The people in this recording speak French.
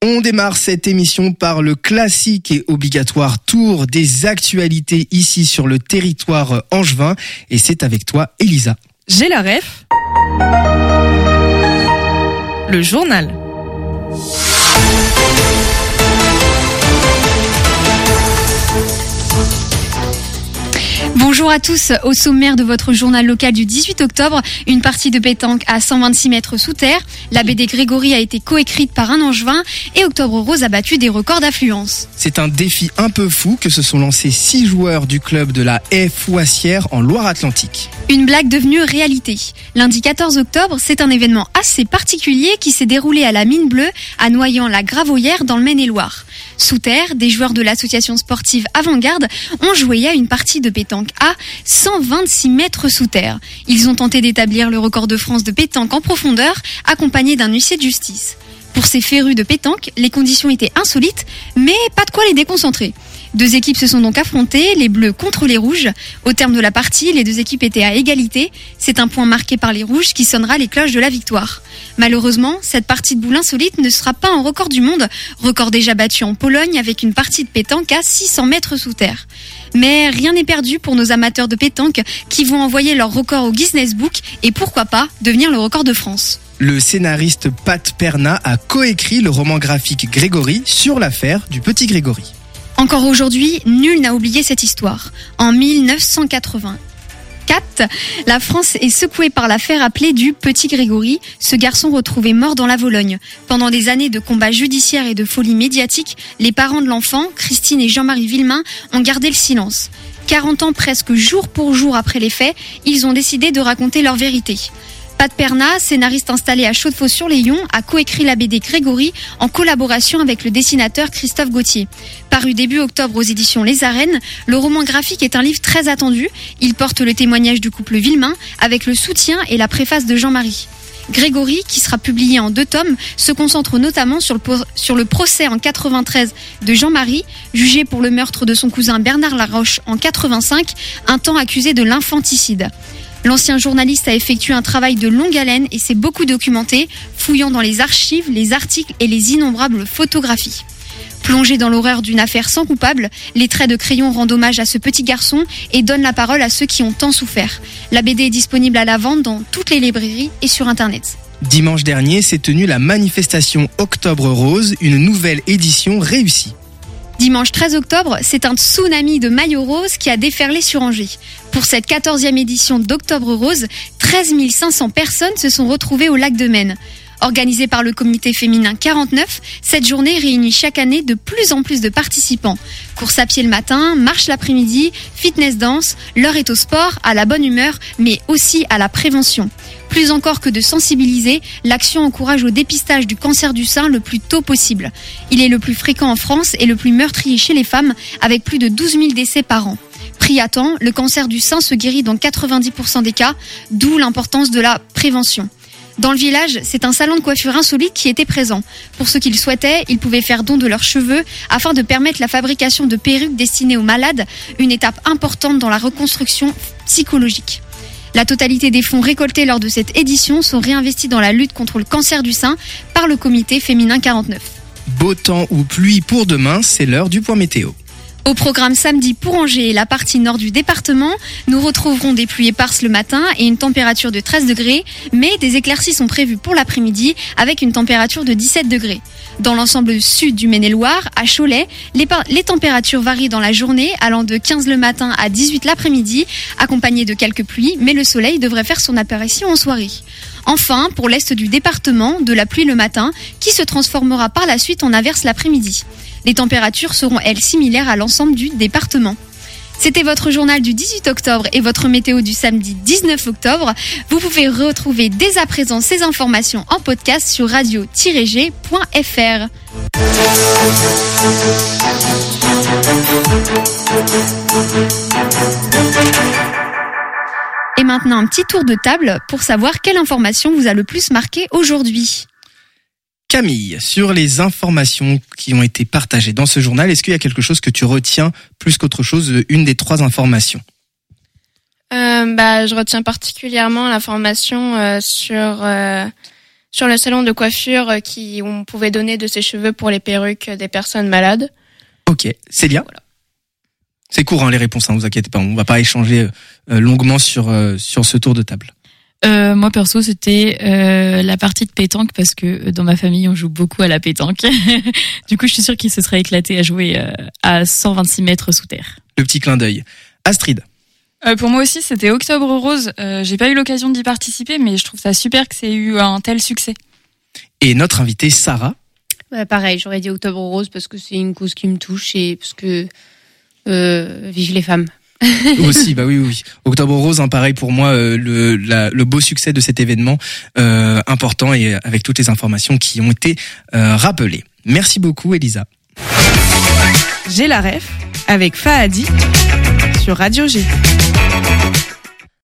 On démarre cette émission par le classique et obligatoire tour des actualités ici sur le territoire angevin. Et c'est avec toi, Elisa. J'ai la ref. Le journal. Bonjour à tous, au sommaire de votre journal local du 18 octobre, une partie de pétanque à 126 mètres sous terre, la BD Grégory a été coécrite par un angevin et Octobre Rose a battu des records d'affluence. C'est un défi un peu fou que se sont lancés 6 joueurs du club de la Haie Fouassière en Loire-Atlantique. Une blague devenue réalité. Lundi 14 octobre, c'est un événement assez particulier qui s'est déroulé à la Mine Bleue, à Noyant-la-Gravoyère dans le Maine-et-Loire. Sous terre, des joueurs de l'association sportive Avant-Garde ont joué à une partie de pétanque à 126 mètres sous terre. Ils ont tenté d'établir le record de France de pétanque en profondeur, accompagné d'un huissier de justice. Pour ces férus de pétanque, les conditions étaient insolites, mais pas de quoi les déconcentrer. 2 équipes se sont donc affrontées, les bleus contre les rouges. Au terme de la partie, les 2 équipes étaient à égalité. C'est un point marqué par les rouges qui sonnera les cloches de la victoire. Malheureusement, cette partie de boule insolite ne sera pas un record du monde, record déjà battu en Pologne avec une partie de pétanque à 600 mètres sous terre. Mais rien n'est perdu pour nos amateurs de pétanque qui vont envoyer leur record au Guinness Book et pourquoi pas devenir le record de France. Le scénariste Pat Perna a coécrit le roman graphique Grégory sur l'affaire du petit Grégory. Encore aujourd'hui, nul n'a oublié cette histoire. En 1984, la France est secouée par l'affaire appelée du petit Grégory, ce garçon retrouvé mort dans la Vologne. Pendant des années de combats judiciaires et de folie médiatique, les parents de l'enfant, Christine et Jean-Marie Villemain, ont gardé le silence. 40 ans presque jour pour jour après les faits, ils ont décidé de raconter leur vérité. Pat Perna, scénariste installé à Chaudefour-sur-Layon, a coécrit la BD Grégory en collaboration avec le dessinateur Christophe Gauthier. Paru début octobre aux éditions Les Arènes, le roman graphique est un livre très attendu. Il porte le témoignage du couple Villemain avec le soutien et la préface de Jean-Marie. Grégory, qui sera publié en 2 tomes, se concentre notamment sur le procès en 93 de Jean-Marie, jugé pour le meurtre de son cousin Bernard Laroche en 85, un temps accusé de l'infanticide. L'ancien journaliste a effectué un travail de longue haleine et s'est beaucoup documenté, fouillant dans les archives, les articles et les innombrables photographies. Plongé dans l'horreur d'une affaire sans coupable, les traits de crayon rendent hommage à ce petit garçon et donnent la parole à ceux qui ont tant souffert. La BD est disponible à la vente dans toutes les librairies et sur Internet. Dimanche dernier s'est tenue la manifestation Octobre Rose, une nouvelle édition réussie. Dimanche 13 octobre, c'est un tsunami de maillots roses qui a déferlé sur Angers. Pour cette 14e édition d'Octobre Rose, 13 500 personnes se sont retrouvées au lac de Maine. Organisée par le comité féminin 49, cette journée réunit chaque année de plus en plus de participants. Course à pied le matin, marche l'après-midi, fitness danse, l'heure est au sport, à la bonne humeur, mais aussi à la prévention. Plus encore que de sensibiliser, l'action encourage au dépistage du cancer du sein le plus tôt possible. Il est le plus fréquent en France et le plus meurtrier chez les femmes, avec plus de 12 000 décès par an. Pris à temps, le cancer du sein se guérit dans 90% des cas, d'où l'importance de la prévention. Dans le village, c'est un salon de coiffure insolite qui était présent. Pour ceux qui le souhaitaient, ils pouvaient faire don de leurs cheveux afin de permettre la fabrication de perruques destinées aux malades, une étape importante dans la reconstruction psychologique. La totalité des fonds récoltés lors de cette édition sont réinvestis dans la lutte contre le cancer du sein par le comité féminin 49. Beau temps ou pluie pour demain, c'est l'heure du point météo. Au programme samedi pour Angers et la partie nord du département, nous retrouverons des pluies éparses le matin et une température de 13 degrés, mais des éclaircies sont prévues pour l'après-midi avec une température de 17 degrés. Dans l'ensemble sud du Maine-et-Loire, à Cholet, les températures varient dans la journée, allant de 15 le matin à 18 l'après-midi, accompagnées de quelques pluies, mais le soleil devrait faire son apparition en soirée. Enfin, pour l'est du département, de la pluie le matin, qui se transformera par la suite en averse l'après-midi. Les températures seront, elles, similaires à l'ensemble du département. C'était votre journal du 18 octobre et votre météo du samedi 19 octobre. Vous pouvez retrouver dès à présent ces informations en podcast sur radio-g.fr. Et maintenant, un petit tour de table pour savoir quelle information vous a le plus marqué aujourd'hui. Camille, sur les informations qui ont été partagées dans ce journal, est-ce qu'il y a quelque chose que tu retiens plus qu'autre chose, une des 3 informations ? Je retiens particulièrement l'information sur Sur le salon de coiffure où on pouvait donner de ses cheveux pour les perruques des personnes malades. Ok, Célia. Voilà. C'est court les réponses, vous inquiétez pas, on va pas échanger longuement sur ce tour de table. Moi perso c'était la partie de pétanque parce que dans ma famille on joue beaucoup à la pétanque. Du coup je suis sûre qu'il se serait éclaté à jouer à 126 mètres sous terre. Le petit clin d'œil. Astrid. Pour moi aussi c'était Octobre Rose. J'ai pas eu l'occasion d'y participer mais je trouve ça super que c'est eu un tel succès. Et notre invitée Sarah. Pareil, j'aurais dit Octobre Rose parce que c'est une cause qui me touche et parce que vive les femmes. Aussi, bah oui. Octobre Rose, pareil pour moi, le beau succès de cet événement important et avec toutes les informations qui ont été rappelées. Merci beaucoup, Elisa. J'ai la ref avec Fahadi sur Radio G.